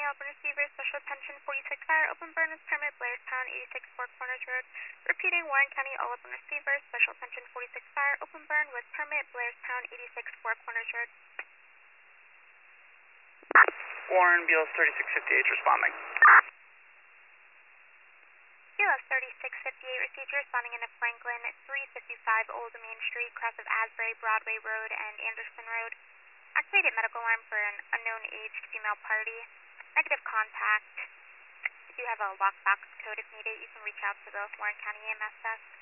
Alpine Receiver, Special Attention 46 Fire, Open Burn with Permit, Blairstown, 86 Four Corners Road. Repeating, Warren County, all Alpine Receiver, Special Attention 46 Fire, Open Burn with Permit, Blairstown, 86 Four Corners Road. Warren, BLS 3658 responding. BLS 3658 received you responding into Franklin, 355 Old Main Street, cross of Asbury, Broadway Road, and Anderson Road. Activated medical alarm for an unknown aged female party. Negative contact. If you have a lockbox code if needed, you can reach out to the Warren County EMS desk.